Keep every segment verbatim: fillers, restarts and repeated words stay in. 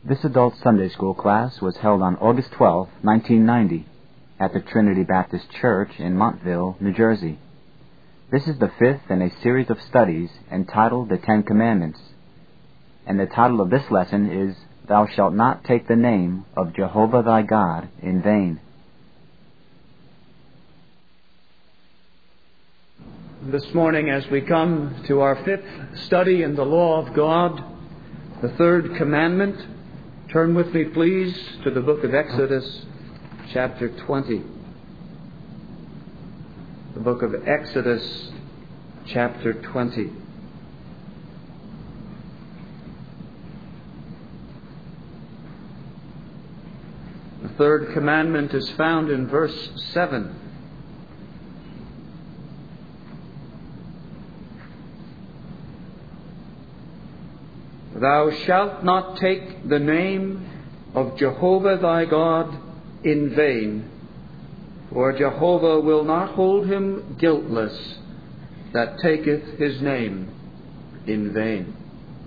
This adult Sunday school class was held on August twelfth, nineteen ninety, at the Trinity Baptist Church in Montville, New Jersey. This is the fifth in a series of studies entitled The Ten Commandments, and the title of this lesson is, Thou shalt not take the name of Jehovah thy God in vain. This morning, as we come to our fifth study in the law of God, the third commandment, turn with me, please, to the book of Exodus, chapter twenty. The book of Exodus, chapter twenty. The third commandment is found in verse seven. Thou shalt not take the name of Jehovah thy God in vain, for Jehovah will not hold him guiltless that taketh his name in vain.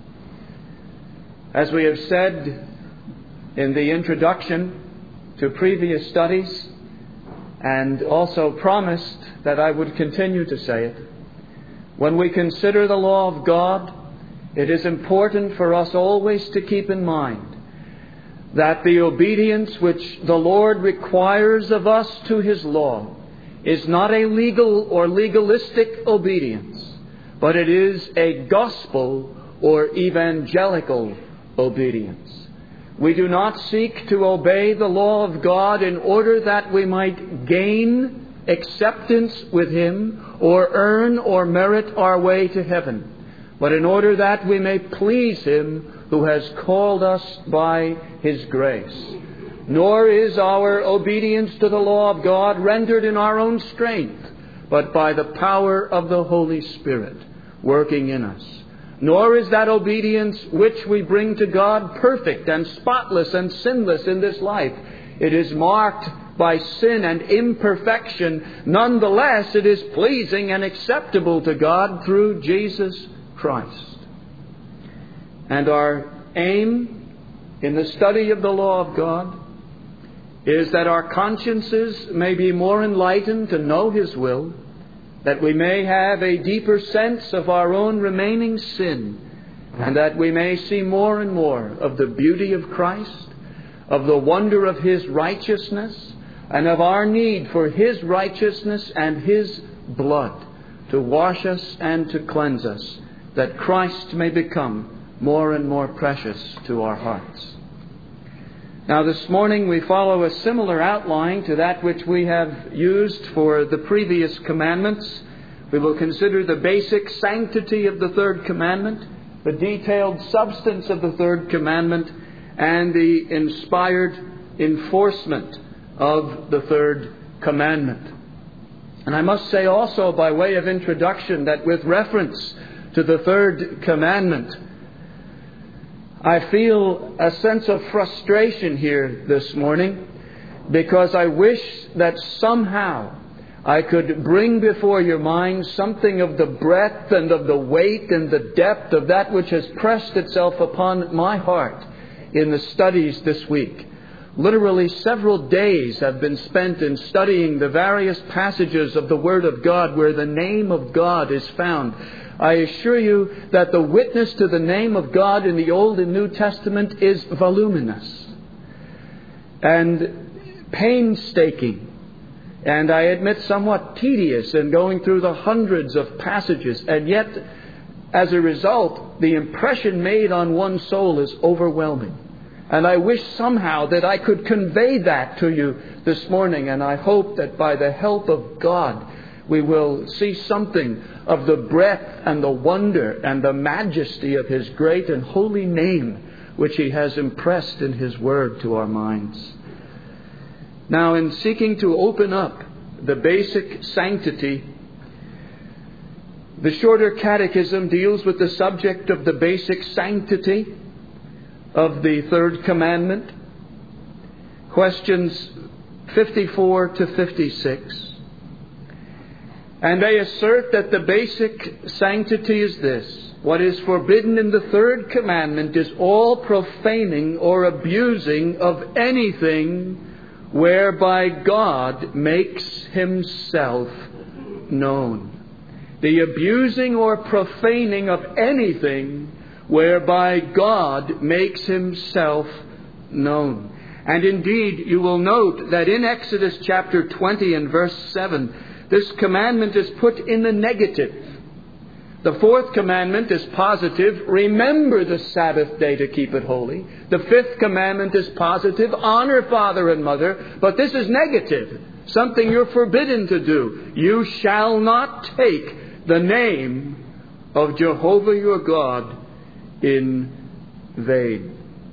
As we have said in the introduction to previous studies, and also promised that I would continue to say it, when we consider the law of God, it is important for us always to keep in mind that the obedience which the Lord requires of us to His law is not a legal or legalistic obedience, but it is a gospel or evangelical obedience. We do not seek to obey the law of God in order that we might gain acceptance with Him or earn or merit our way to heaven, but in order that we may please Him who has called us by His grace. Nor is our obedience to the law of God rendered in our own strength, but by the power of the Holy Spirit working in us. Nor is that obedience which we bring to God perfect and spotless and sinless in this life. It is marked by sin and imperfection. Nonetheless, it is pleasing and acceptable to God through Jesus Christ. And our aim in the study of the law of God is that our consciences may be more enlightened to know His will, that we may have a deeper sense of our own remaining sin, and that we may see more and more of the beauty of Christ, of the wonder of His righteousness, and of our need for His righteousness and His blood to wash us and to cleanse us, that Christ may become more and more precious to our hearts. Now this morning we follow a similar outline to that which we have used for the previous commandments. We will consider the basic sanctity of the third commandment, the detailed substance of the third commandment, and the inspired enforcement of the third commandment. And I must say also, by way of introduction, that with reference to the third commandment, I feel a sense of frustration here this morning, because I wish that somehow I could bring before your mind something of the breadth and of the weight and the depth of that which has pressed itself upon my heart in the studies this week. Literally several days have been spent in studying the various passages of the Word of God where the name of God is found. I assure you that the witness to the name of God in the Old and New Testament is voluminous and painstaking, and I admit somewhat tedious in going through the hundreds of passages, and yet as a result the impression made on one's soul is overwhelming. And I wish somehow that I could convey that to you this morning, and I hope that by the help of God we will see something of the breadth and the wonder and the majesty of His great and holy name, which He has impressed in His Word to our minds. Now, in seeking to open up the basic sanctity, the Shorter Catechism deals with the subject of the basic sanctity of the third commandment, questions fifty-four to fifty-six. And they assert that the basic sanctity is this: what is forbidden in the third commandment is all profaning or abusing of anything whereby God makes himself known. The abusing or profaning of anything whereby God makes himself known. And indeed, you will note that in Exodus chapter twenty and verse seven, this commandment is put in the negative. The fourth commandment is positive, remember the Sabbath day to keep it holy. The fifth commandment is positive, honor father and mother. But this is negative, something you're forbidden to do. You shall not take the name of Jehovah your God in vain.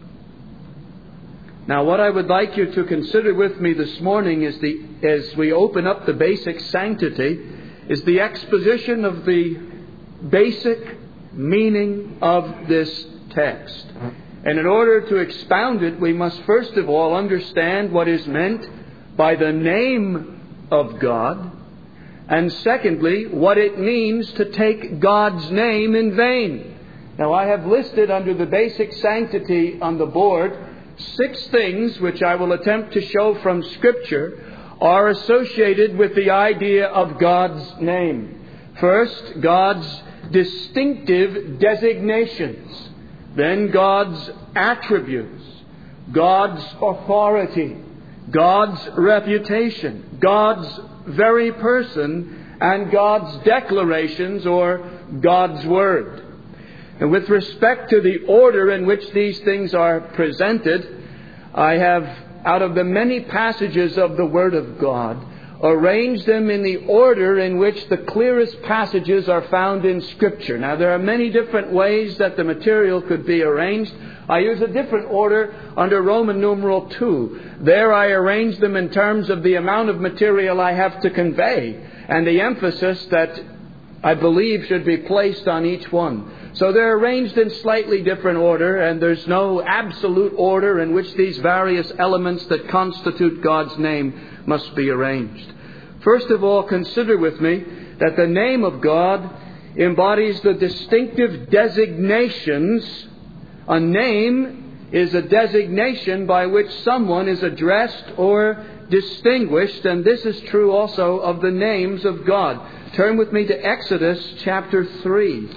Now, what I would like you to consider with me this morning is the, as we open up the basic sanctity, is the exposition of the basic meaning of this text. And in order to expound it, we must first of all understand what is meant by the name of God, and secondly, what it means to take God's name in vain. Now, I have listed under the basic sanctity on the board six things which I will attempt to show from Scripture are associated with the idea of God's name. First, God's distinctive designations. Then God's attributes, God's authority, God's reputation, God's very person, and God's declarations or God's word. And with respect to the order in which these things are presented, I have, out of the many passages of the Word of God, arranged them in the order in which the clearest passages are found in Scripture. Now, there are many different ways that the material could be arranged. I use a different order under Roman numeral two. There I arrange them in terms of the amount of material I have to convey and the emphasis that I believe should be placed on each one. So they're arranged in slightly different order, and there's no absolute order in which these various elements that constitute God's name must be arranged. First of all, consider with me that the name of God embodies the distinctive designations. A name is a designation by which someone is addressed or distinguished, and this is true also of the names of God. Turn with me to Exodus chapter three.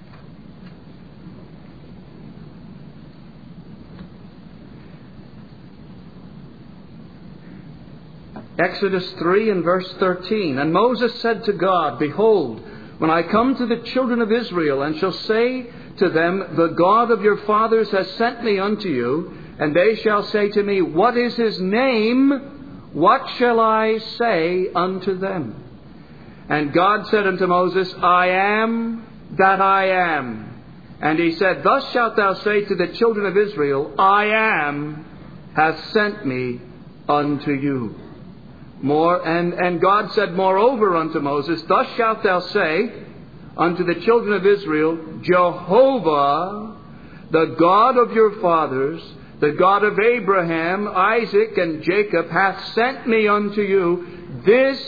Exodus three and verse thirteen. And Moses said to God, Behold, when I come to the children of Israel, and shall say to them, The God of your fathers has sent me unto you, and they shall say to me, What is his name? What shall I say unto them? And God said unto Moses, I am that I am. And he said, Thus shalt thou say to the children of Israel, I am hath sent me unto you. More and, and God said moreover unto Moses, Thus shalt thou say unto the children of Israel, Jehovah, the God of your fathers, the God of Abraham, Isaac, and Jacob, hath sent me unto you. This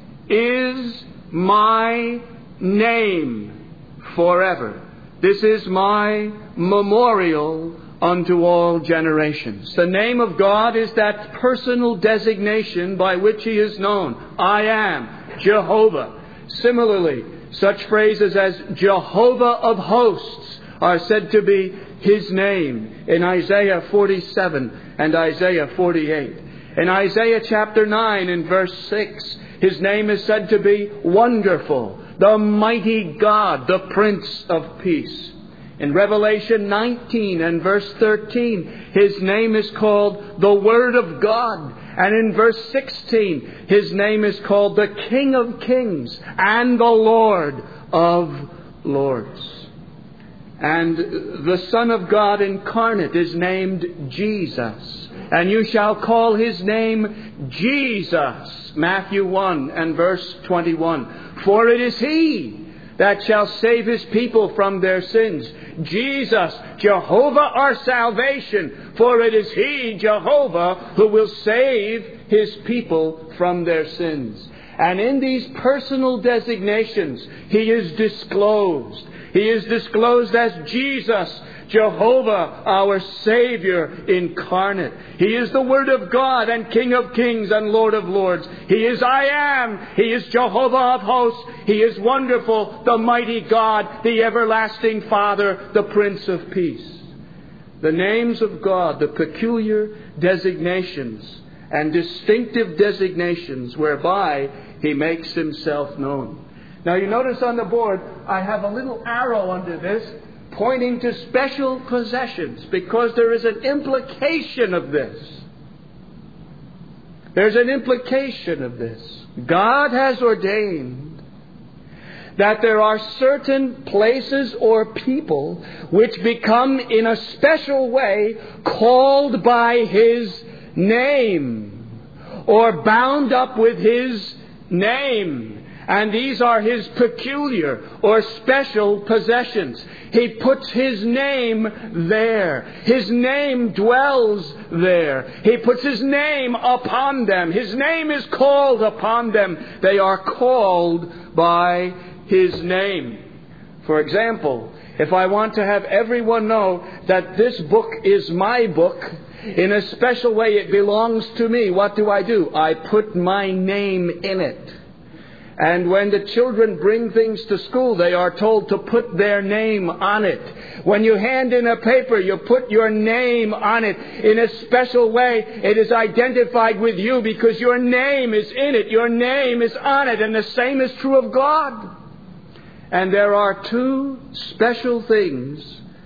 is my name forever. This is my memorial unto all generations. The name of God is that personal designation by which he is known. I am Jehovah. Similarly, such phrases as Jehovah of hosts are said to be his name in Isaiah forty-seven and Isaiah forty-eight. In Isaiah chapter nine and verse six, his name is said to be Wonderful, the Mighty God, the Prince of Peace. In Revelation nineteen and verse thirteen, his name is called the Word of God. And in verse sixteen, his name is called the King of Kings and the Lord of Lords. And the Son of God incarnate is named Jesus. And you shall call his name Jesus. Matthew one and verse twenty-one. For it is he that shall save his people from their sins. Jesus, Jehovah our salvation. For it is he, Jehovah, who will save his people from their sins. And in these personal designations, he is disclosed. He is disclosed as Jesus, Jehovah, our Savior incarnate. He is the Word of God and King of kings and Lord of lords. He is I Am. He is Jehovah of hosts. He is wonderful, the mighty God, the everlasting Father, the Prince of Peace. The names of God, the peculiar designations and distinctive designations whereby He makes Himself known. Now you notice on the board, I have a little arrow under this pointing to special possessions, because there is an implication of this. There's an implication of this. God has ordained that there are certain places or people which become in a special way called by His name or bound up with His name. And these are His peculiar or special possessions. He puts His name there. His name dwells there. He puts His name upon them. His name is called upon them. They are called by His name. For example, if I want to have everyone know that this book is my book, in a special way it belongs to me, what do I do? I put my name in it. And when the children bring things to school, they are told to put their name on it. When you hand in a paper, you put your name on it. In a special way, it is identified with you because your name is in it. Your name is on it. And the same is true of God. And there are two special things,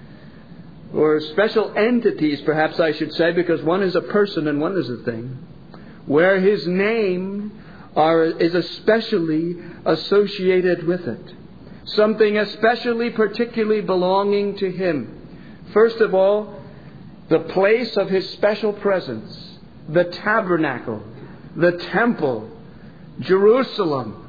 or special entities, perhaps I should say, because one is a person and one is a thing, where His name Are, is especially associated with it. Something especially, particularly belonging to Him. First of all, the place of His special presence, the tabernacle, the temple, Jerusalem,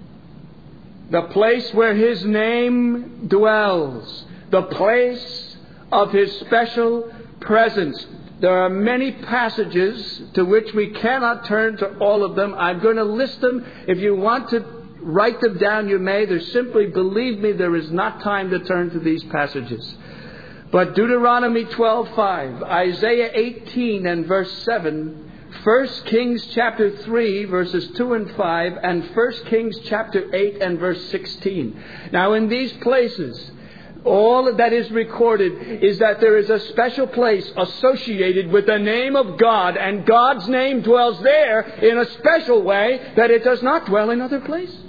the place where His name dwells, the place of His special presence. There are many passages to which we cannot turn to all of them. I'm going to list them. If you want to write them down, you may. There's simply, believe me, there is not time to turn to these passages. But Deuteronomy twelve five, Isaiah eighteen and verse seven, First Kings chapter three verses two and five, and First Kings chapter eight and verse sixteen. Now in these places, all that is recorded is that there is a special place associated with the name of God, and God's name dwells there in a special way that it does not dwell in other places.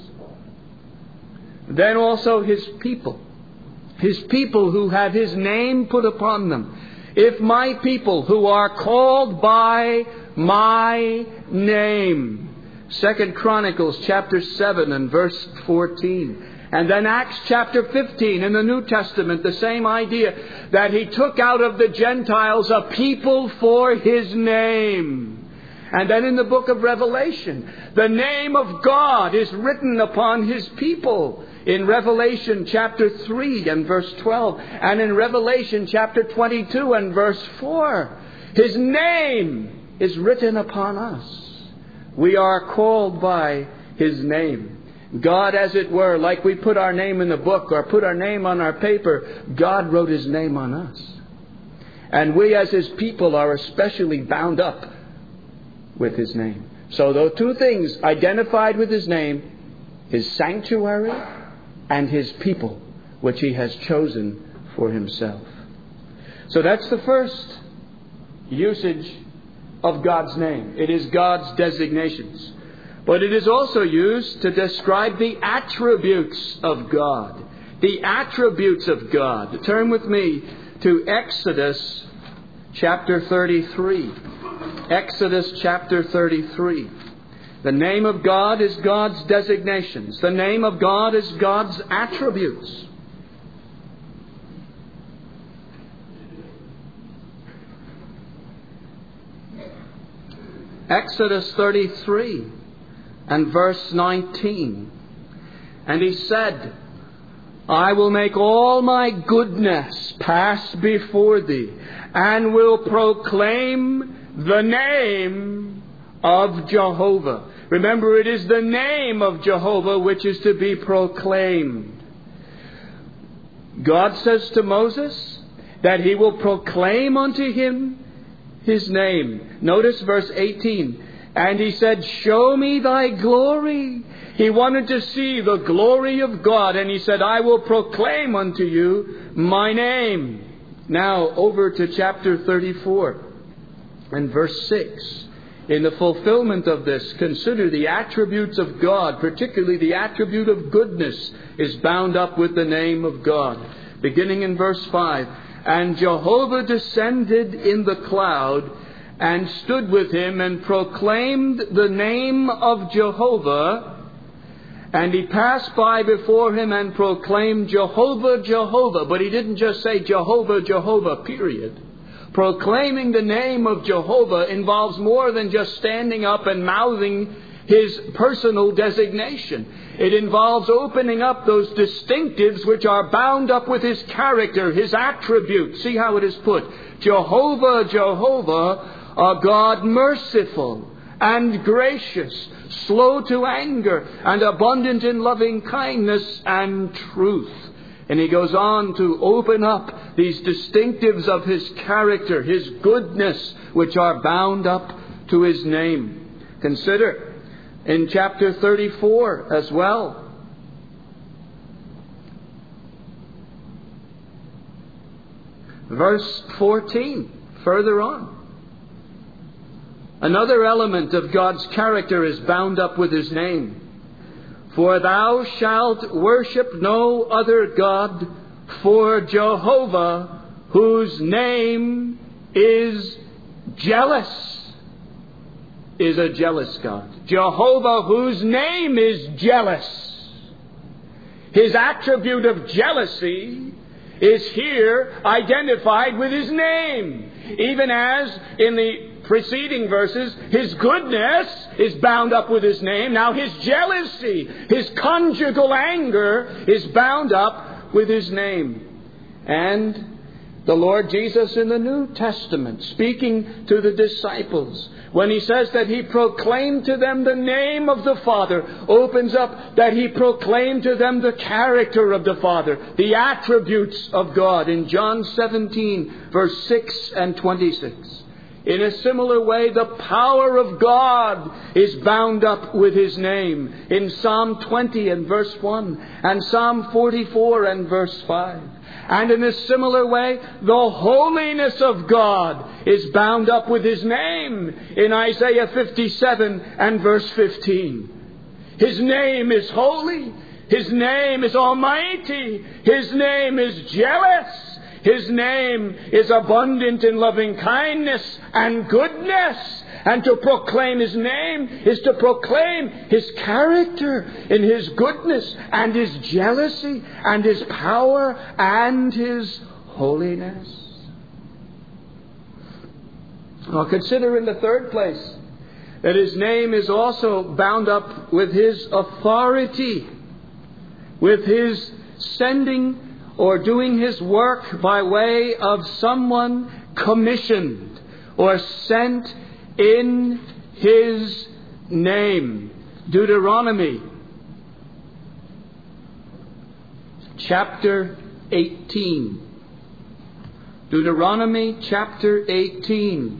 Then also His people. His people who have His name put upon them. If my people who are called by my name. Second Chronicles chapter seven and verse fourteen. And then Acts chapter fifteen in the New Testament, the same idea, that He took out of the Gentiles a people for His name. And then in the book of Revelation, the name of God is written upon His people. In Revelation chapter three and verse twelve, and in Revelation chapter twenty-two and verse four, His name is written upon us. We are called by His name. God, as it were, like we put our name in the book or put our name on our paper, God wrote His name on us. And we as His people are especially bound up with His name. So those two things identified with His name, His sanctuary and His people, which He has chosen for Himself. So that's the first usage of God's name. It is God's designations. But it is also used to describe the attributes of God. The attributes of God. Turn with me to Exodus chapter thirty-three. Exodus chapter thirty-three. The name of God is God's designations. The name of God is God's attributes. Exodus thirty-three. And verse nineteen. And He said, I will make all my goodness pass before thee, and will proclaim the name of Jehovah. Remember, it is the name of Jehovah which is to be proclaimed. God says to Moses that He will proclaim unto him His name. Notice verse eighteen. And He said, show me thy glory. He wanted to see the glory of God, and He said, I will proclaim unto you my name. Now over to chapter thirty-four and verse six. In the fulfillment of this, consider the attributes of God, particularly the attribute of goodness is bound up with the name of God. Beginning in verse five. And Jehovah descended in the cloud and stood with him and proclaimed the name of Jehovah. And he passed by before him and proclaimed Jehovah, Jehovah. But he didn't just say Jehovah, Jehovah, period. Proclaiming the name of Jehovah involves more than just standing up and mouthing His personal designation. It involves opening up those distinctives which are bound up with His character, His attributes. See how it is put. Jehovah, Jehovah, a God merciful and gracious, slow to anger, and abundant in loving kindness and truth. And he goes on to open up these distinctives of His character, His goodness, which are bound up to His name. Consider in chapter thirty-four as well. Verse fourteen, further on. Another element of God's character is bound up with His name. For thou shalt worship no other God, for Jehovah, whose name is jealous, is a jealous God. Jehovah, whose name is jealous. His attribute of jealousy is here identified with His name. Even as in the preceding verses, His goodness is bound up with His name. Now His jealousy, His conjugal anger is bound up with His name. And the Lord Jesus in the New Testament, speaking to the disciples, when He says that He proclaimed to them the name of the Father, opens up that He proclaimed to them the character of the Father, the attributes of God. In John seventeen, verse six and twenty-six. In a similar way, the power of God is bound up with His name. In Psalm twenty and verse one, and Psalm forty-four and verse five. And in a similar way, the holiness of God is bound up with His name. In Isaiah fifty-seven and verse fifteen. His name is holy. His name is almighty. His name is jealous. His name is abundant in loving kindness and goodness. And to proclaim His name is to proclaim His character in His goodness and His jealousy and His power and His holiness. Well, consider in the third place that His name is also bound up with His authority, with His sending or doing His work by way of someone commissioned or sent in His name. Deuteronomy chapter eighteen. Deuteronomy chapter eighteen.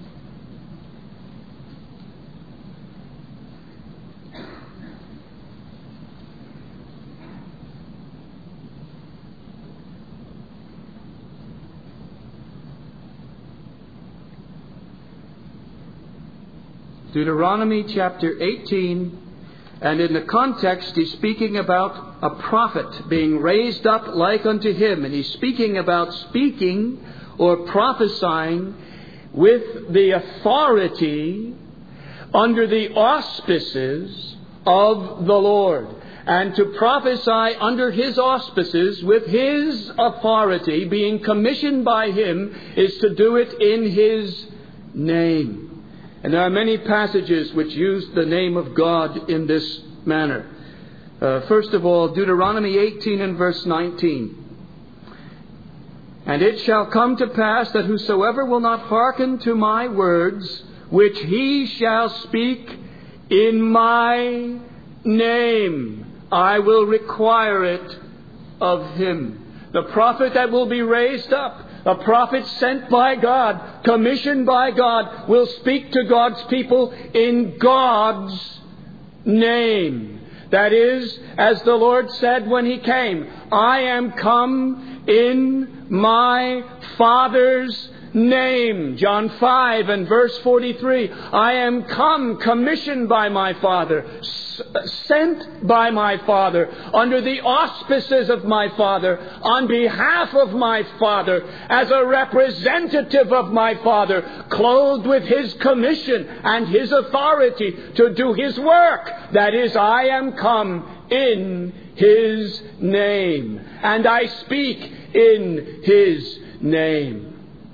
Deuteronomy chapter eighteen, and in the context he's speaking about a prophet being raised up like unto him, and he's speaking about speaking or prophesying with the authority under the auspices of the Lord. And to prophesy under His auspices with His authority, being commissioned by Him, is to do it in His name. And there are many passages which use the name of God in this manner. Uh, first of all, Deuteronomy eighteen and verse nineteen. And it shall come to pass that whosoever will not hearken to my words, which he shall speak in my name, I will require it of him. The prophet that will be raised up, a prophet sent by God, commissioned by God, will speak to God's people in God's name. That is, as the Lord said when He came, I am come in my Father's name. John five and verse forty-three. I am come, commissioned by my Father, s- sent by my Father, under the auspices of my Father, on behalf of my Father, as a representative of my Father, clothed with His commission and His authority to do His work. That is, I am come in His name, and I speak in His name.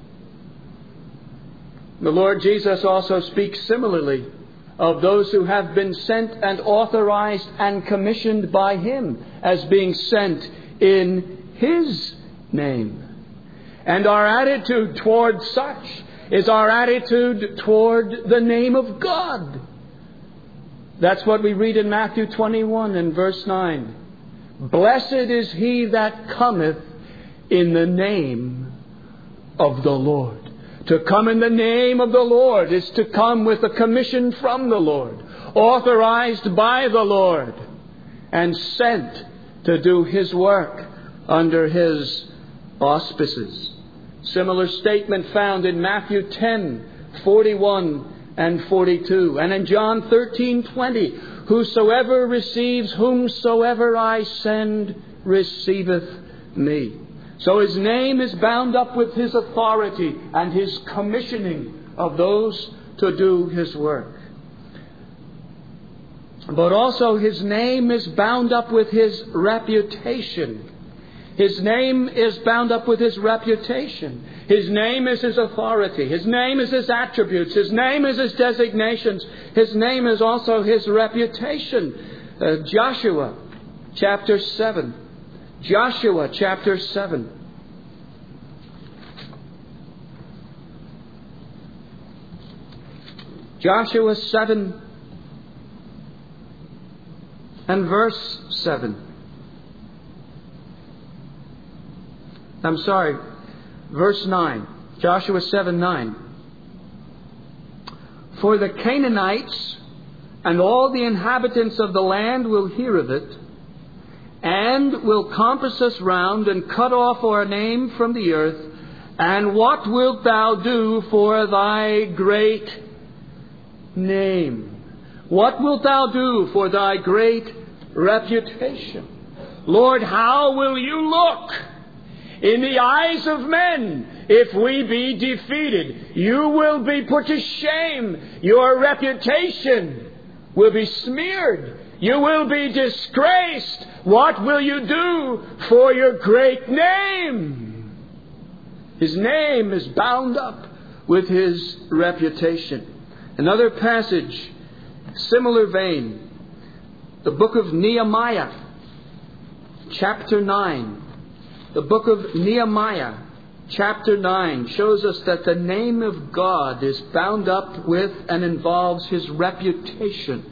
The Lord Jesus also speaks similarly of those who have been sent and authorized and commissioned by Him as being sent in His name. And our attitude toward such is our attitude toward the name of God. That's what we read in Matthew twenty-one and verse nine. Blessed is he that cometh in the name of the Lord. To come in the name of the Lord is to come with a commission from the Lord, authorized by the Lord, and sent to do His work under His auspices. Similar statement found in Matthew ten, forty-one and forty-two, and in John thirteen, twenty. Whosoever receives whomsoever I send receiveth me. So His name is bound up with His authority and His commissioning of those to do His work. But also His name is bound up with His reputation. His name is bound up with His reputation. His name is His authority. His name is His attributes. His name is His designations. His name is also His reputation. Uh, Joshua chapter seven. Joshua chapter seven. Joshua seven and verse seven. I'm sorry, verse nine. Joshua seven, nine. For the Canaanites and all the inhabitants of the land will hear of it, and will compass us round and cut off our name from the earth. And what wilt thou do for thy great name? What wilt thou do for thy great reputation? Lord, how will you look in the eyes of men if we be defeated? You will be put to shame. Your reputation will be smeared. You will be disgraced. What will you do for your great name? His name is bound up with His reputation. Another passage, similar vein, the book of Nehemiah, chapter nine. The book of Nehemiah, chapter nine, shows us that the name of God is bound up with and involves His reputation.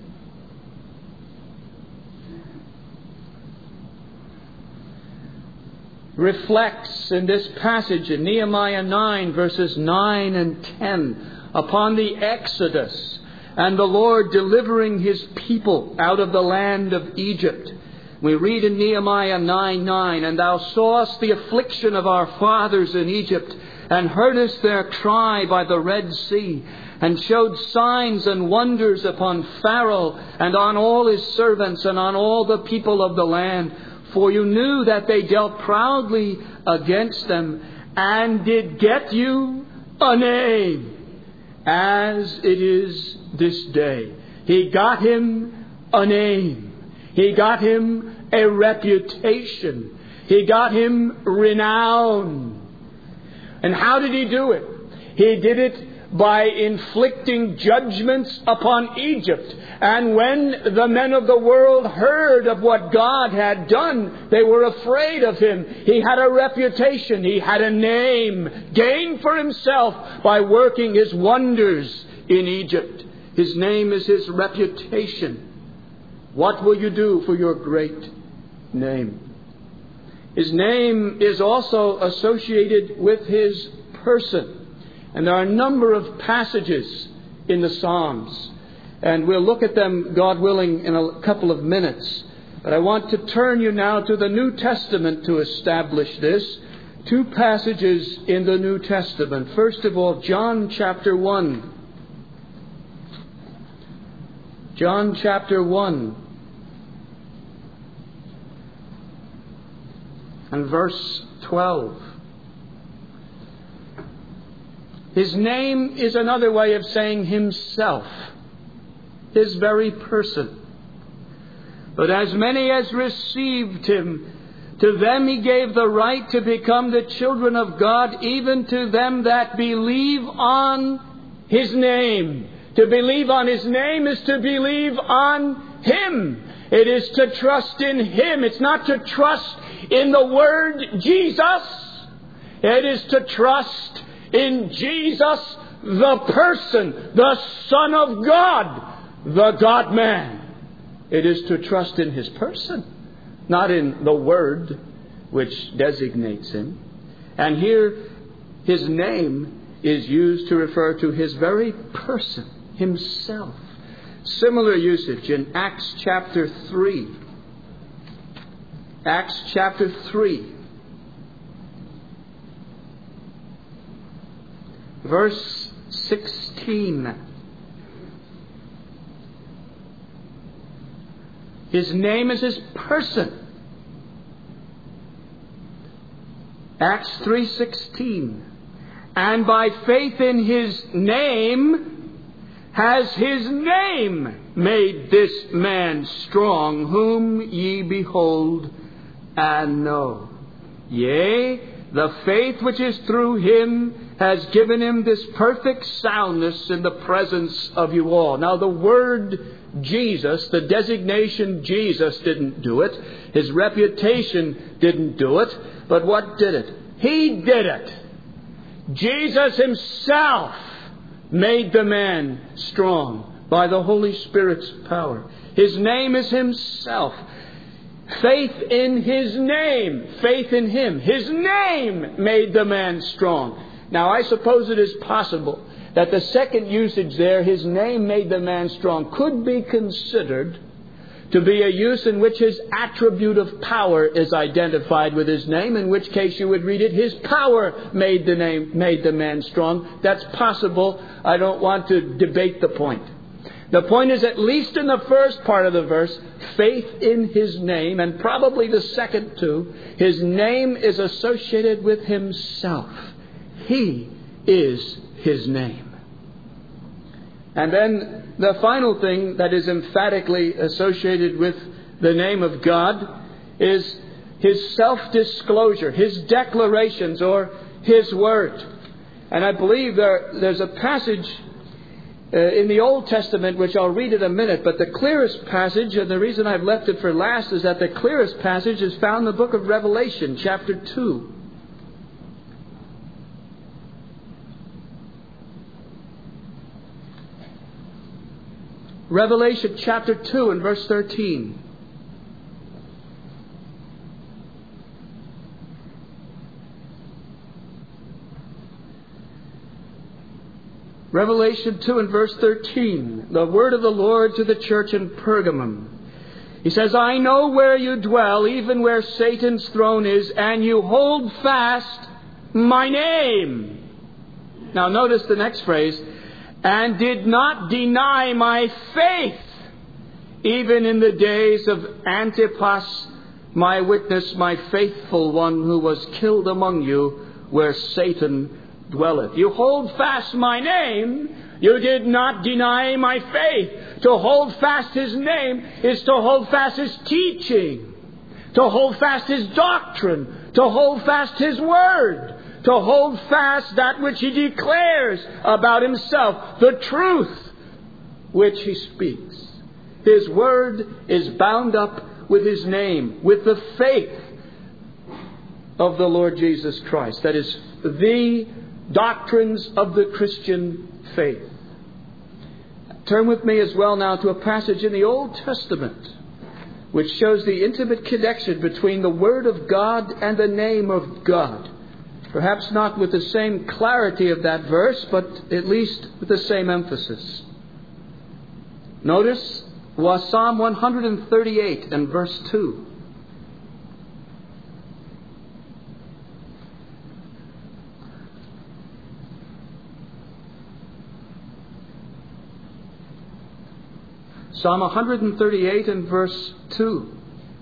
Reflects in this passage in Nehemiah nine, verses nine and ten, upon the Exodus and the Lord delivering His people out of the land of Egypt. We read in Nehemiah nine, nine, and thou sawest the affliction of our fathers in Egypt, and heardest their cry by the Red Sea, and showed signs and wonders upon Pharaoh and on all his servants and on all the people of the land. For you knew that they dealt proudly against them, and did get you a name, as it is this day. He got him a name. He got him a reputation. He got him renown. And how did He do it? He did it by inflicting judgments upon Egypt. And when the men of the world heard of what God had done, they were afraid of Him. He had a reputation. He had a name gained for Himself by working His wonders in Egypt. His name is His reputation. What will you do for your great name? His name is also associated with His person. And there are a number of passages in the Psalms. And we'll look at them, God willing, in a couple of minutes. But I want to turn you now to the New Testament to establish this. Two passages in the New Testament. First of all, John chapter one. John chapter one. And verse twelve. His name is another way of saying Himself, His very person. But as many as received Him, to them He gave the right to become the children of God, even to them that believe on His name. To believe on His name is to believe on Him. It is to trust in Him. It's not to trust in the word Jesus. It is to trust in Jesus, the person, the Son of God, the God-man. It is to trust in His person, not in the word which designates Him. And here, His name is used to refer to His very person, Himself. Similar usage in Acts chapter three. Acts chapter three. Verse sixteen. His name is His person. Acts three sixteen. And by faith in His name has His name made this man strong, whom ye behold and know. Yea, the faith which is through Him has given Him this perfect soundness in the presence of you all. Now the word Jesus, the designation Jesus didn't do it. His reputation didn't do it. But what did it? He did it. Jesus Himself made the man strong by the Holy Spirit's power. His name is Himself. Faith in His name, faith in Him. His name made the man strong. Now I suppose it is possible that the second usage there, His name made the man strong, could be considered to be a use in which His attribute of power is identified with His name, in which case you would read it, His power made the name, made the man strong. That's possible. I don't want to debate the point. The point is, at least in the first part of the verse, faith in His name, and probably the second too, His name is associated with Himself. He is His name. And then the final thing that is emphatically associated with the name of God is His self-disclosure, His declarations, or His word. And I believe there, there's a passage uh, in the Old Testament which I'll read in a minute, but the clearest passage, and the reason I've left it for last, is that the clearest passage is found in the book of Revelation, chapter two. Revelation chapter two and verse thirteen. Revelation two and verse thirteen. The word of the Lord to the church in Pergamum. He says, I know where you dwell, even where Satan's throne is, and you hold fast my name. Now notice the next phrase. And did not deny my faith, even in the days of Antipas, my witness, my faithful one, who was killed among you, where Satan dwelleth. You hold fast my name. You did not deny my faith. To hold fast His name is to hold fast His teaching, to hold fast His doctrine, to hold fast His word, to hold fast that which He declares about Himself, the truth which He speaks. His word is bound up with His name, with the faith of the Lord Jesus Christ. That is, the doctrines of the Christian faith. Turn with me as well now to a passage in the Old Testament which shows the intimate connection between the Word of God and the name of God. Perhaps not with the same clarity of that verse, but at least with the same emphasis. Notice was Psalm one thirty-eight and verse two. Psalm one thirty-eight and verse two.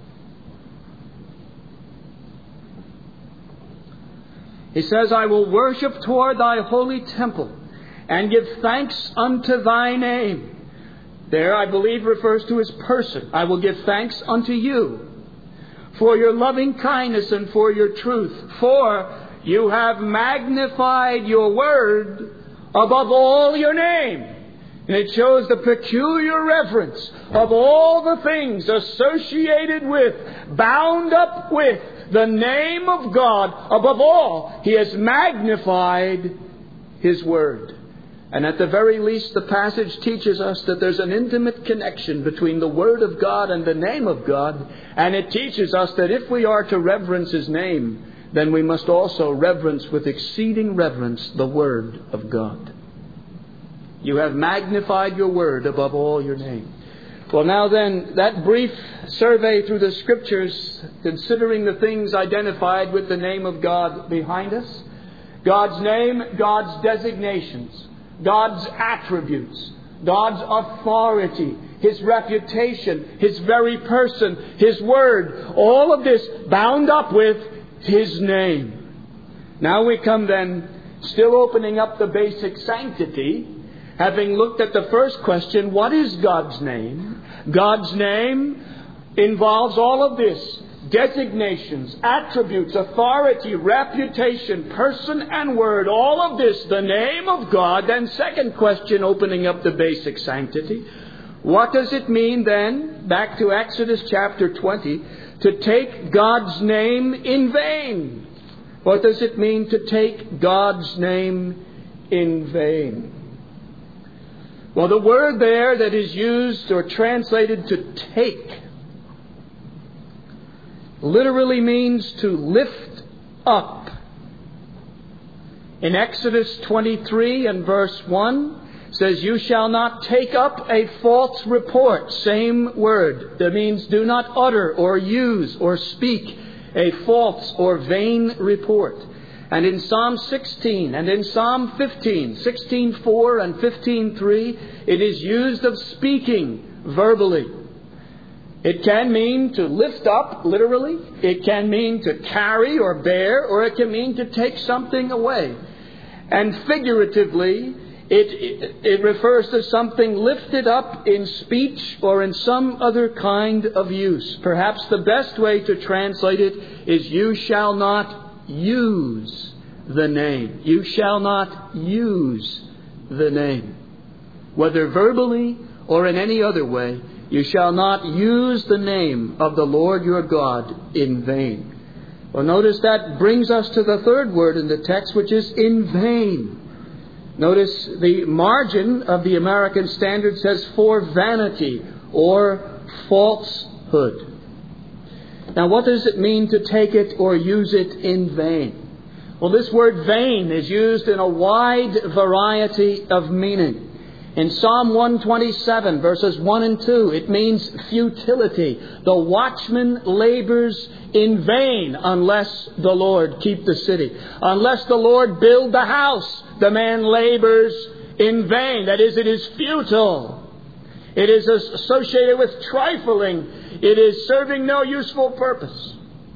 He says, I will worship toward thy holy temple and give thanks unto thy name. There, I believe, refers to his person. I will give thanks unto you for your loving kindness and for your truth. For you have magnified your word above all your name. And it shows the peculiar reverence of all the things associated with, bound up with the name of God. Above all, He has magnified His Word. And at the very least, the passage teaches us that there's an intimate connection between the Word of God and the name of God. And it teaches us that if we are to reverence His name, then we must also reverence with exceeding reverence the Word of God. You have magnified your word above all your name. Well, now then, that brief survey through the Scriptures, considering the things identified with the name of God behind us, God's name, God's designations, God's attributes, God's authority, His reputation, His very person, His word, all of this bound up with His name. Now we come then, still opening up the basic sanctity, having looked at the first question, what is God's name? God's name involves all of this. Designations, attributes, authority, reputation, person and word. All of this, the name of God. Then second question, opening up the basic sanctity. What does it mean then, back to Exodus chapter twenty, to take God's name in vain? What does it mean to take God's name in vain? Well, the word there that is used or translated to take literally means to lift up. In Exodus twenty-three and verse one says, you shall not take up a false report. Same word. That means do not utter or use or speak a false or vain report. And in Psalm sixteen and in Psalm fifteen, sixteen four and fifteen three, it is used of speaking verbally. It can mean to lift up, literally. It can mean to carry or bear, or it can mean to take something away. And figuratively, it, it, it refers to something lifted up in speech or in some other kind of use. Perhaps the best way to translate it is, you shall not use the name. You shall not use the name. Whether verbally or in any other way, you shall not use the name of the Lord your God in vain. Well, notice that brings us to the third word in the text, which is in vain. Notice the margin of the American Standard says for vanity or falsehood. Now, what does it mean to take it or use it in vain? Well, this word vain is used in a wide variety of meaning. In Psalm one twenty-seven, verses one and two, it means futility. The watchman labors in vain unless the Lord keep the city. Unless the Lord build the house, the man labors in vain. That is, it is futile. It is associated with trifling. It is serving no useful purpose.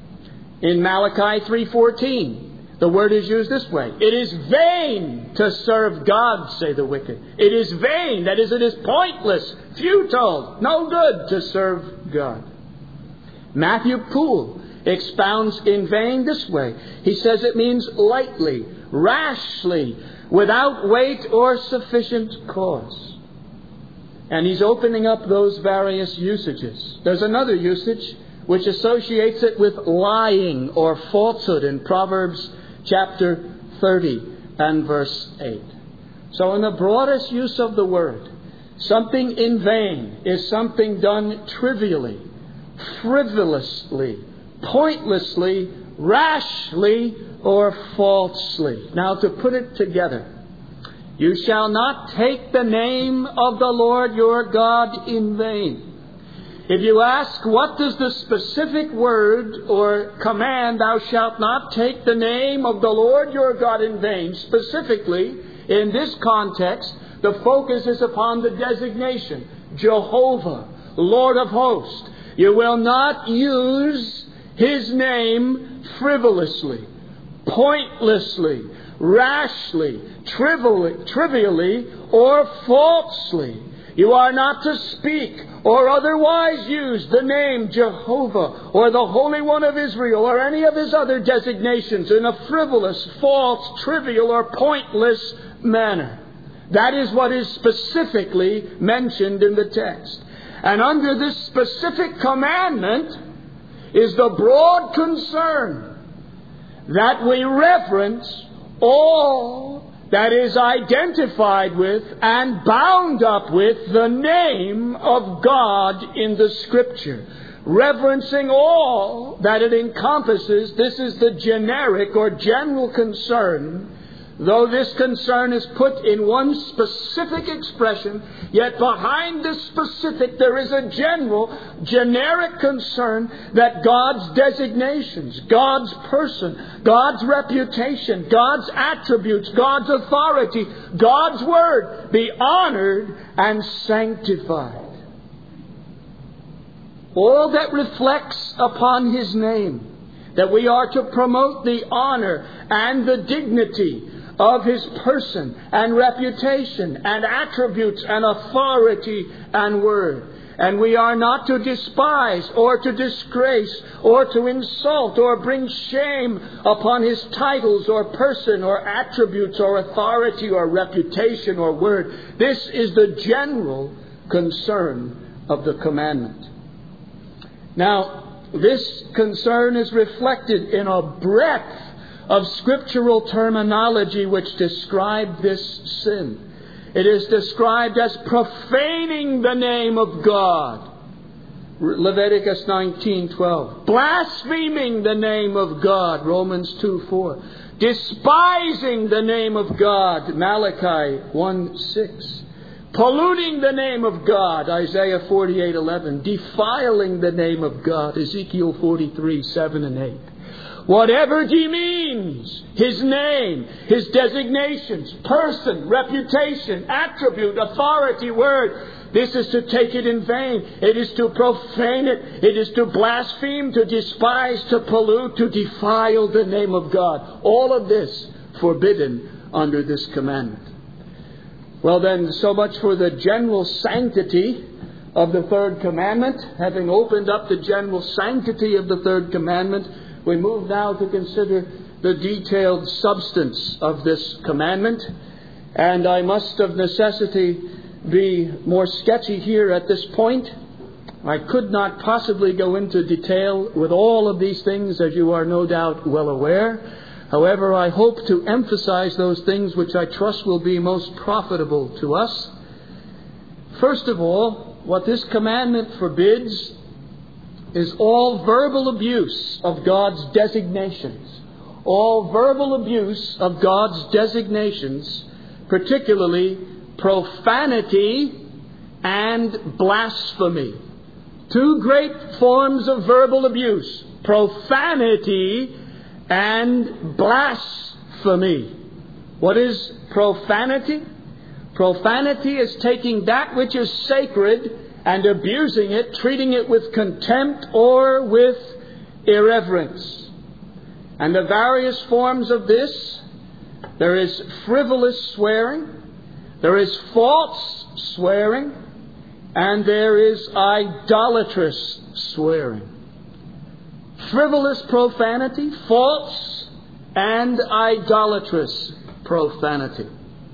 In Malachi three fourteen, the word is used this way. It is vain to serve God, say the wicked. It is vain. That is, it is pointless, futile, no good to serve God. Matthew Poole expounds in vain this way. He says it means lightly, rashly, without weight or sufficient cause. And he's opening up those various usages. There's another usage which associates it with lying or falsehood in Proverbs chapter thirty and verse eight. So in the broadest use of the word, something in vain is something done trivially frivolously, pointlessly, rashly, or falsely. Now, to put it together, you shall not take the name of the Lord your God in vain. If you ask, what does the specific word or command, thou shalt not take the name of the Lord your God in vain, specifically, in this context, the focus is upon the designation, Jehovah, Lord of hosts. You will not use His name frivolously, pointlessly, rashly, trivially, trivially, or falsely. You are not to speak or otherwise use the name Jehovah or the Holy One of Israel or any of His other designations in a frivolous, false, trivial, or pointless manner. That is what is specifically mentioned in the text. And under this specific commandment is the broad concern that we reverence all that is identified with and bound up with the name of God in the Scripture. Reverencing all that it encompasses, this is the generic or general concern. Though this concern is put in one specific expression, yet behind this specific there is a general, generic concern that God's designations, God's person, God's reputation, God's attributes, God's authority, God's word be honored and sanctified. All that reflects upon His name, that we are to promote the honor and the dignity of His person and reputation and attributes and authority and word. And we are not to despise or to disgrace or to insult or bring shame upon His titles or person or attributes or authority or reputation or word. This is the general concern of the commandment. Now, this concern is reflected in a breadth of scriptural terminology which describe this sin. It is described as profaning the name of God. Leviticus nineteen twelve. Blaspheming the name of God. Romans two four. Despising the name of God. Malachi one six. Polluting the name of God. Isaiah forty-eight eleven. Defiling the name of God. Ezekiel forty-three seven and eight. Whatever demeans His name, His designations, person, reputation, attribute, authority, word, this is to take it in vain. It is to profane it. It is to blaspheme, to despise, to pollute, to defile the name of God. All of this forbidden under this commandment. Well then, so much for the general sanctity of the third commandment. Having opened up the general sanctity of the third commandment, we move now to consider the detailed substance of this commandment. And I must of necessity be more sketchy here at this point. I could not possibly go into detail with all of these things, as you are no doubt well aware. However, I hope to emphasize those things which I trust will be most profitable to us. First of all, what this commandment forbids is all verbal abuse of God's designations. All verbal abuse of God's designations, particularly profanity and blasphemy. Two great forms of verbal abuse: profanity and blasphemy. What is profanity? Profanity is taking that which is sacred and abusing it, treating it with contempt or with irreverence. And the various forms of this, there is frivolous swearing, there is false swearing, and there is idolatrous swearing. Frivolous profanity, false, and idolatrous profanity.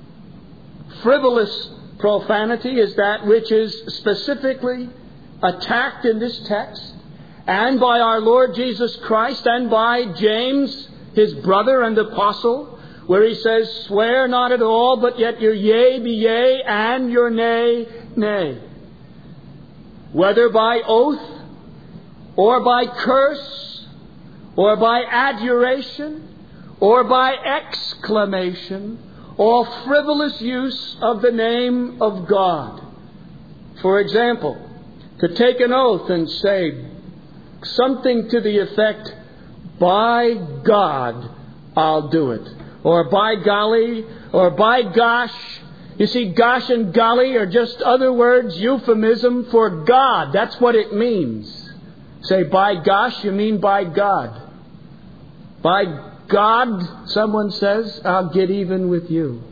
Frivolous profanity is that which is specifically attacked in this text and by our Lord Jesus Christ and by James, his brother and apostle, where he says, swear not at all, but yet your yea be yea and your nay, nay. Whether by oath or by curse, or by adjuration, or by exclamation, or frivolous use of the name of God. For example, to take an oath and say something to the effect, by God, I'll do it. Or by golly, or by gosh. You see, gosh and golly are just other words, euphemism for God. That's what it means. Say, by gosh, you mean by God. By God, someone says, I'll get even with you.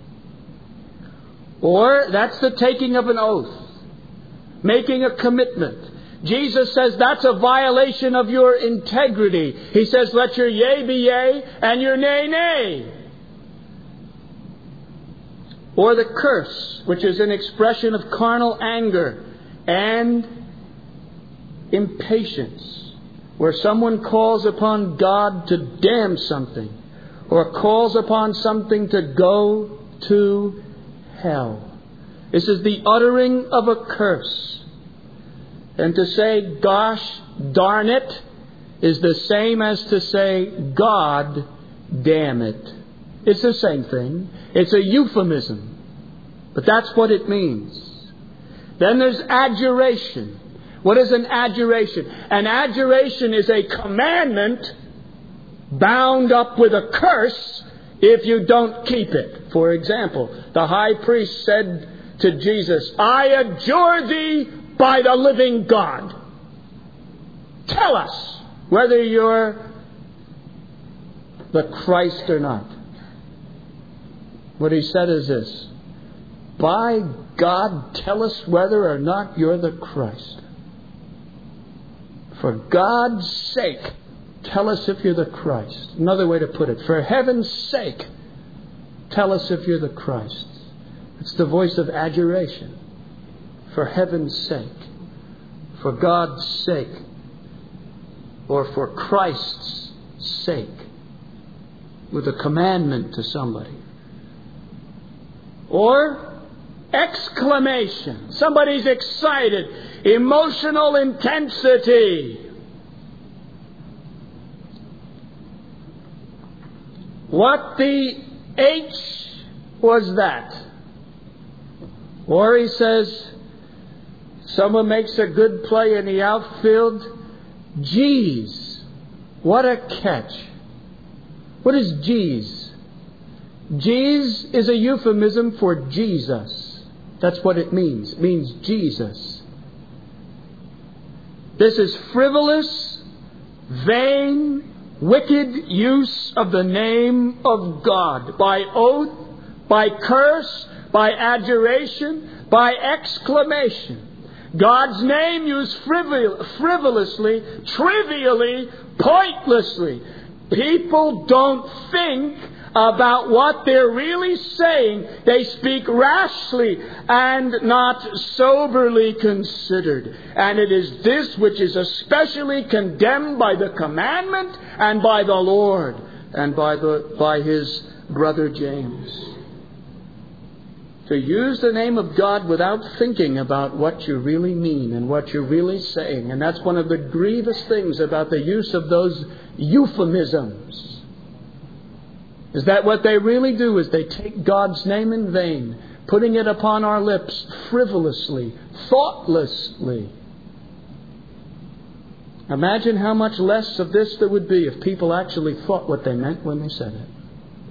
Or, that's the taking of an oath. Making a commitment. Jesus says that's a violation of your integrity. He says, let your yea be yea and your nay, nay. Or the curse, which is an expression of carnal anger and impatience, where someone calls upon God to damn something, or calls upon something to go to hell. This is the uttering of a curse. And to say, gosh darn it, is the same as to say, God damn it. It's the same thing. It's a euphemism. But that's what it means. Then there's adjuration. What is an adjuration? An adjuration is a commandment bound up with a curse if you don't keep it. For example, the high priest said to Jesus, I adjure thee by the living God. Tell us whether you're the Christ or not. What he said is this, by God, tell us whether or not you're the Christ. For God's sake, tell us if you're the Christ. Another way to put it, for heaven's sake, tell us if you're the Christ. It's the voice of adjuration. For heaven's sake, for God's sake, or for Christ's sake, with a commandment to somebody. Or exclamation. Somebody's excited. Emotional intensity. What the H was that? Or he says, someone makes a good play in the outfield. Geez, what a catch. What is geez? Geez is a euphemism for Jesus. That's what it means. It means Jesus. This is frivolous, vain, wicked use of the name of God. By oath, by curse, by adjuration, by exclamation. God's name used frivol- frivolously, trivially, pointlessly. People don't think about what they're really saying. They speak rashly and not soberly considered. And it is this which is especially condemned by the commandment and by the Lord and by the by His brother James. To use the name of God without thinking about what you really mean and what you're really saying. And that's one of the grievous things about the use of those euphemisms. Is that what they really do is they take God's name in vain, putting it upon our lips frivolously, thoughtlessly. Imagine how much less of this there would be if people actually thought what they meant when they said it.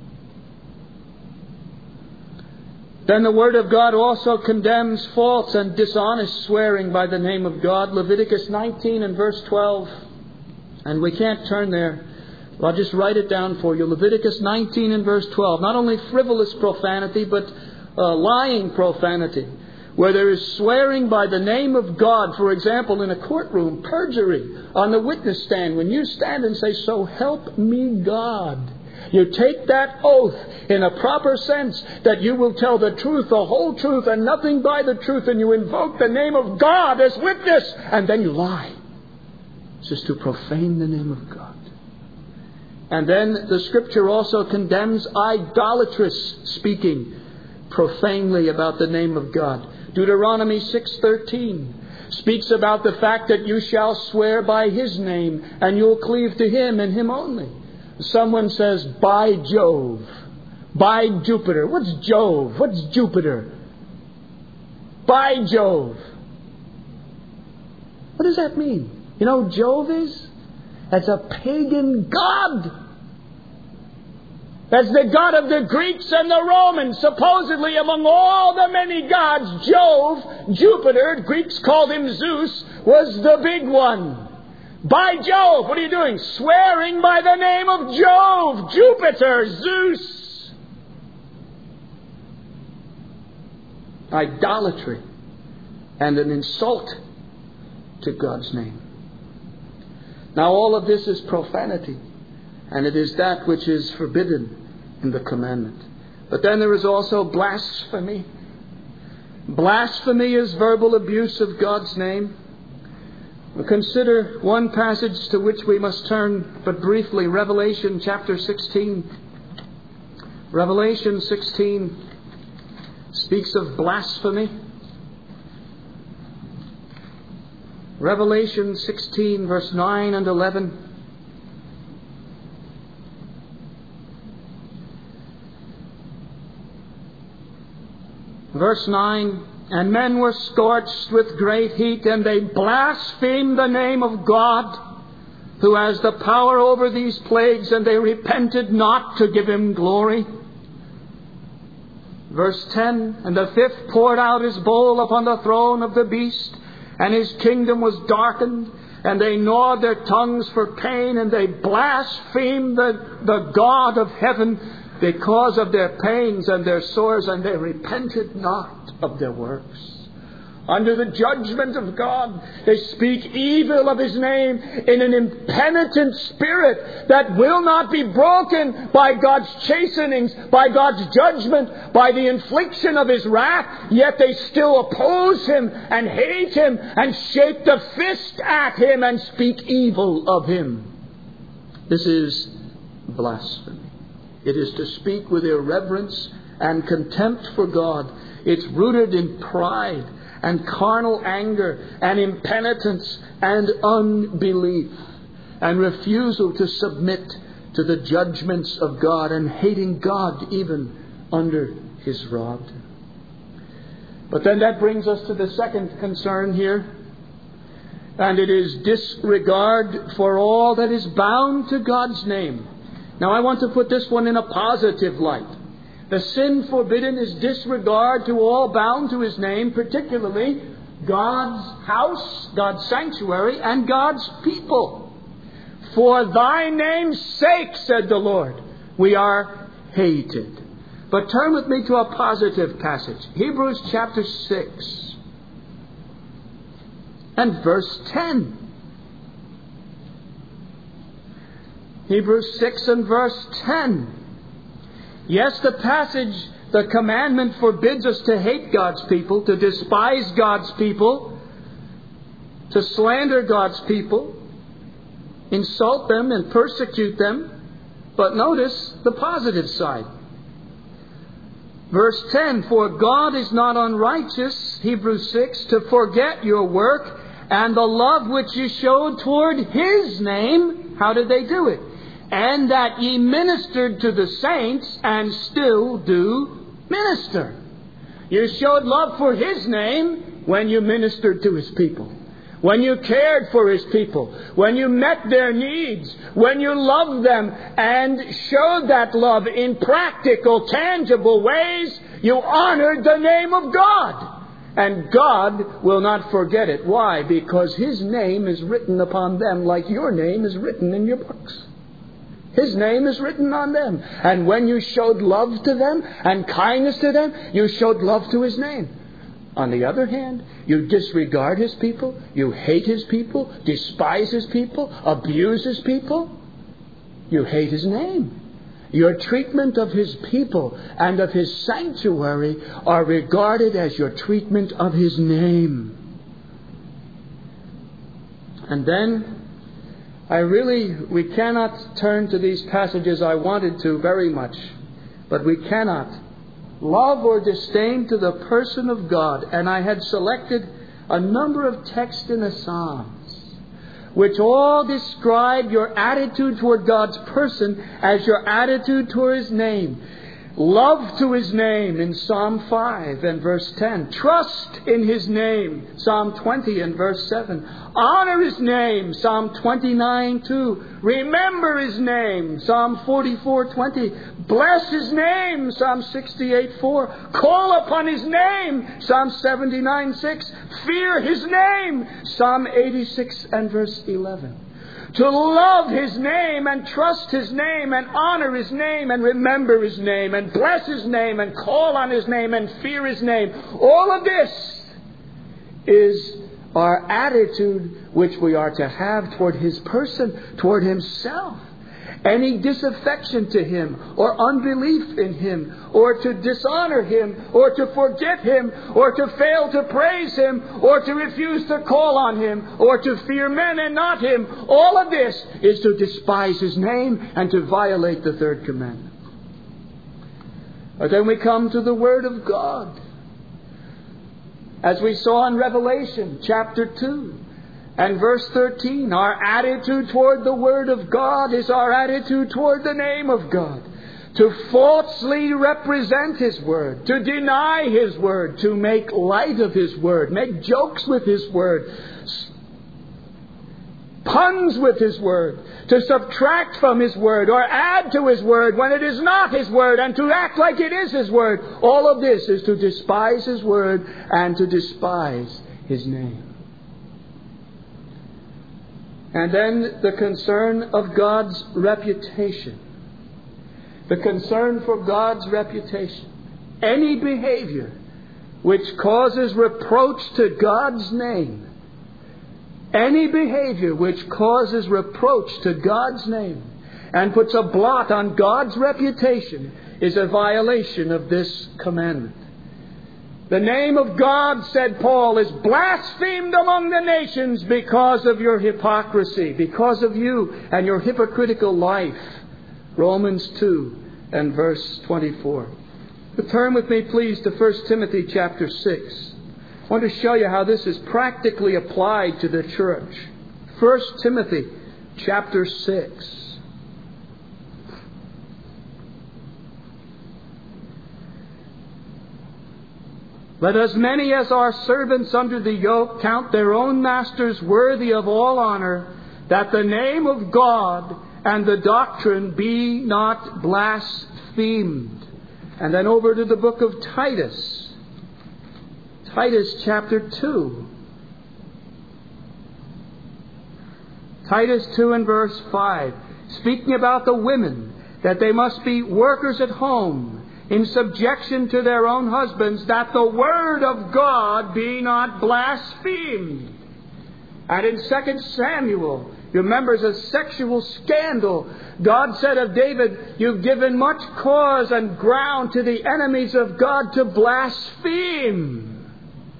Then the Word of God also condemns false and dishonest swearing by the name of God. Leviticus nineteen and verse twelve. And we can't turn there. I'll just write it down for you. Leviticus nineteen and verse twelve. Not only frivolous profanity, but uh, lying profanity. Where there is swearing by the name of God. For example, in a courtroom, perjury on the witness stand. When you stand and say, so help me God. You take that oath in a proper sense that you will tell the truth, the whole truth, and nothing by the truth, and you invoke the name of God as witness, and then you lie. It's just to profane the name of God. And then the Scripture also condemns idolatrous speaking profanely about the name of God. Deuteronomy six thirteen. speaks about the fact that you shall swear by His name and you'll cleave to Him and Him only. Someone says, by Jove, by Jupiter. What's Jove? What's Jupiter? By Jove. What does that mean? You know who Jove is? That's a pagan god. That's the god of the Greeks and the Romans. Supposedly among all the many gods, Jove, Jupiter, Greeks called him Zeus, was the big one. By Jove, what are you doing? Swearing by the name of Jove, Jupiter, Zeus. Idolatry and an insult to God's name. Now all of this is profanity, and it is that which is forbidden in the commandment. But then there is also blasphemy. Blasphemy is verbal abuse of God's name. We'll consider one passage to which we must turn but briefly, Revelation chapter sixteen. Revelation sixteen speaks of blasphemy. Revelation sixteen, verse nine and eleven. Verse nine, and men were scorched with great heat, and they blasphemed the name of God, who has the power over these plagues, and they repented not to give Him glory. Verse ten, and the fifth poured out his bowl upon the throne of the beast, and his kingdom was darkened, and they gnawed their tongues for pain, and they blasphemed the, the God of heaven because of their pains and their sores, and they repented not of their works. Under the judgment of God, they speak evil of His name in an impenitent spirit that will not be broken by God's chastenings, by God's judgment, by the infliction of His wrath. Yet they still oppose Him and hate Him and shake the fist at Him and speak evil of Him. This is blasphemy. It is to speak with irreverence and contempt for God. It's rooted in pride and carnal anger and impenitence and unbelief and refusal to submit to the judgments of God and hating God even under His rod. But then that brings us to the second concern here, and it is disregard for all that is bound to God's name. Now I want to put this one in a positive light. The sin forbidden is disregard to all bound to His name, particularly God's house, God's sanctuary, and God's people. For Thy name's sake, said the Lord, we are hated. But turn with me to a positive passage. Hebrews chapter six and verse ten. Hebrews six and verse ten. Yes, the passage, the commandment forbids us to hate God's people, to despise God's people, to slander God's people, insult them and persecute them. But notice the positive side. Verse ten, for God is not unrighteous, Hebrews six, to forget your work and the love which you showed toward His name. How did they do it? And that ye ministered to the saints and still do minister. You showed love for His name when you ministered to His people, when you cared for His people, when you met their needs, when you loved them and showed that love in practical, tangible ways. You honored the name of God. And God will not forget it. Why? Because His name is written upon them like your name is written in your books. His name is written on them. And when you showed love to them and kindness to them, you showed love to His name. On the other hand, you disregard His people, you hate His people, despise His people, abuse His people, you hate His name. Your treatment of His people and of His sanctuary are regarded as your treatment of His name. And then I really, we cannot turn to these passages. I wanted to very much, but we cannot love or disdain to the person of God. And I had selected a number of texts in the Psalms which all describe your attitude toward God's person as your attitude toward His name. Love to His name in Psalm five and verse ten. Trust in His name, Psalm twenty and verse seven. Honor His name, Psalm twenty-nine two. Remember His name, Psalm forty-four twenty. Bless His name, Psalm sixty-eight four. Call upon His name, Psalm seventy-nine six. Fear His name, Psalm eighty-six and verse eleven. To love His name and trust His name and honor His name and remember His name and bless His name and call on His name and fear His name. All of this is our attitude which we are to have toward His person, toward Himself. Any disaffection to Him or unbelief in Him or to dishonor Him or to forget Him or to fail to praise Him or to refuse to call on Him or to fear men and not Him, all of this is to despise His name and to violate the third commandment. But then we come to the Word of God. As we saw in Revelation chapter two. And verse thirteen, our attitude toward the Word of God is our attitude toward the name of God. To falsely represent His Word, to deny His Word, to make light of His Word, make jokes with His Word, puns with His Word, to subtract from His Word or add to His Word when it is not His Word, and to act like it is His Word. All of this is to despise His Word and to despise His name. And then the concern of God's reputation. The concern for God's reputation. Any behavior which causes reproach to God's name. Any behavior which causes reproach to God's name and puts a blot on God's reputation is a violation of this commandment. The name of God, said Paul, is blasphemed among the nations because of your hypocrisy, because of you and your hypocritical life. Romans two and verse twenty-four. But turn with me, please, to First Timothy chapter six. I want to show you how this is practically applied to the church. First Timothy chapter six. Let as many as are servants under the yoke count their own masters worthy of all honor, that the name of God and the doctrine be not blasphemed. And then over to the book of Titus. Titus chapter two. Titus two and verse five. Speaking about the women, that they must be workers at home, in subjection to their own husbands, that the word of God be not blasphemed. And in Second Samuel, you remember, it's a sexual scandal. God said of David, you've given much cause and ground to the enemies of God to blaspheme.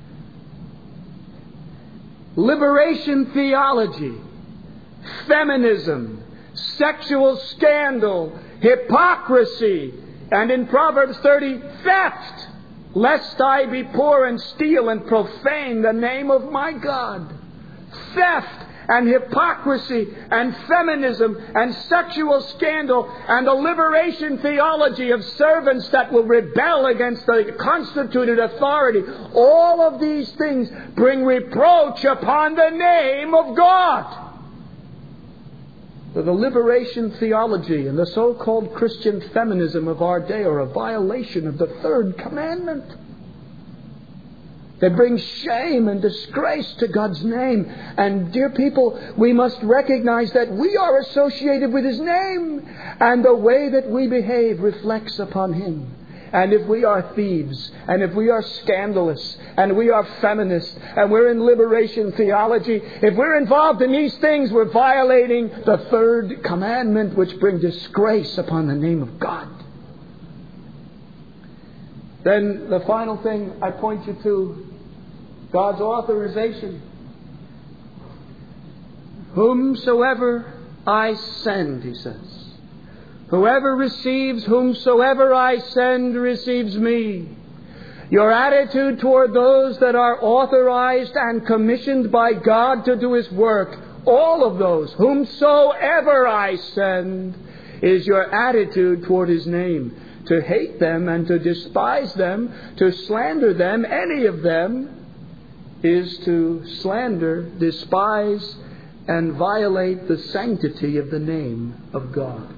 Liberation theology, feminism, sexual scandal, hypocrisy, and in Proverbs thirty, theft, lest I be poor and steal and profane the name of my God. Theft and hypocrisy and feminism and sexual scandal and the liberation theology of servants that will rebel against the constituted authority. All of these things bring reproach upon the name of God. So the liberation theology and the so-called Christian feminism of our day are a violation of the third commandment. They bring shame and disgrace to God's name. And dear people, we must recognize that we are associated with His name, and the way that we behave reflects upon Him. And if we are thieves, and if we are scandalous, and we are feminists, and we're in liberation theology, if we're involved in these things, we're violating the third commandment, which brings disgrace upon the name of God. Then the final thing I point you to, God's authorization. Whomsoever I send, He says. Whoever receives whomsoever I send receives me. Your attitude toward those that are authorized and commissioned by God to do His work, all of those, whomsoever I send, is your attitude toward His name. To hate them and to despise them, to slander them, any of them, is to slander, despise, and violate the sanctity of the name of God.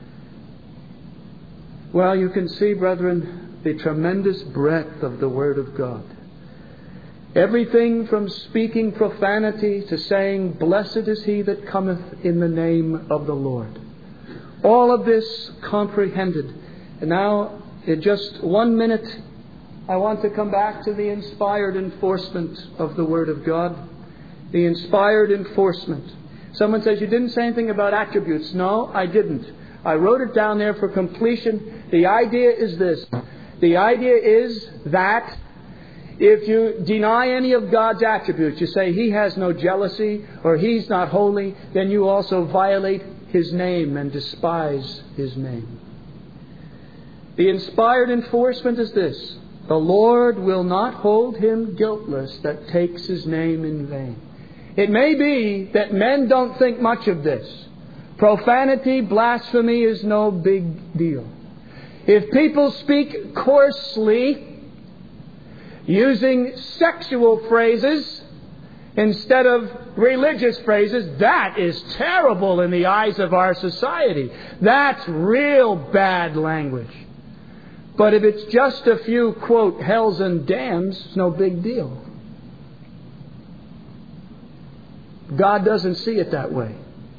Well, you can see, brethren, the tremendous breadth of the Word of God. Everything from speaking profanity to saying, "Blessed is he that cometh in the name of the Lord." All of this comprehended. And now, in just one minute, I want to come back to the inspired enforcement of the Word of God. The inspired enforcement. Someone says, "You didn't say anything about attributes." No, I didn't. I wrote it down there for completion. The idea is this. The idea is that if you deny any of God's attributes, you say He has no jealousy or He's not holy, then you also violate His name and despise His name. The inspired enforcement is this: the Lord will not hold him guiltless that takes His name in vain. It may be that men don't think much of this. Profanity, blasphemy is no big deal. If people speak coarsely, using sexual phrases instead of religious phrases, that is terrible in the eyes of our society. That's real bad language. But if it's just a few, quote, hells and damns, it's no big deal. God doesn't see it that way.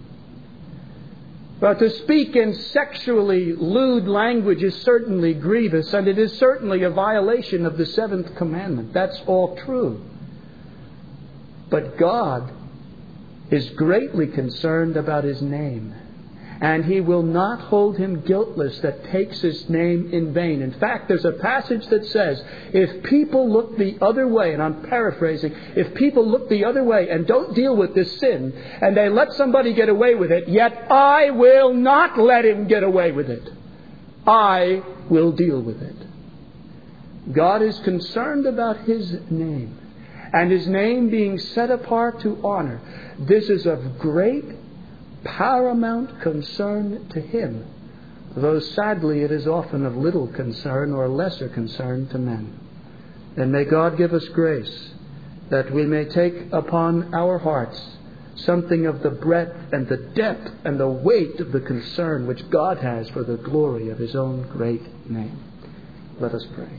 But to speak in sexually lewd language is certainly grievous, and it is certainly a violation of the seventh commandment. That's all true. But God is greatly concerned about His name, and He will not hold him guiltless that takes His name in vain. In fact, there's a passage that says, if people look the other way, and I'm paraphrasing, if people look the other way and don't deal with this sin, and they let somebody get away with it, yet I will not let him get away with it. I will deal with it. God is concerned about His name, and His name being set apart to honor. This is of great paramount concern to Him, though sadly it is often of little concern or lesser concern to men. And may God give us grace that we may take upon our hearts something of the breadth and the depth and the weight of the concern which God has for the glory of His own great name. Let us pray.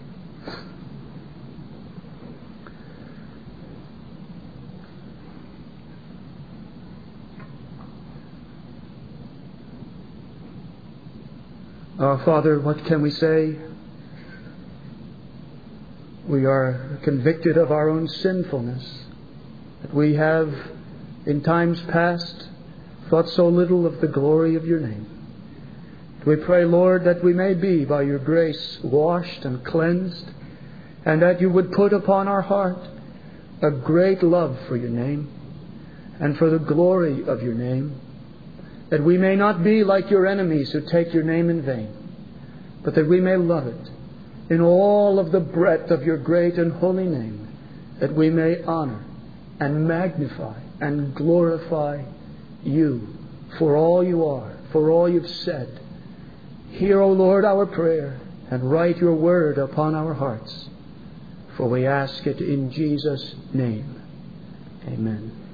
Our Father, what can we say? We are convicted of our own sinfulness, that we have in times past thought so little of the glory of Your name. We pray, Lord, that we may be by Your grace washed and cleansed, and that You would put upon our heart a great love for Your name and for the glory of Your name, that we may not be like Your enemies who take Your name in vain, but that we may love it in all of the breadth of Your great and holy name, that we may honor and magnify and glorify You for all You are, for all You've said. Hear, O Lord, our prayer, and write Your word upon our hearts, for we ask it in Jesus' name. Amen.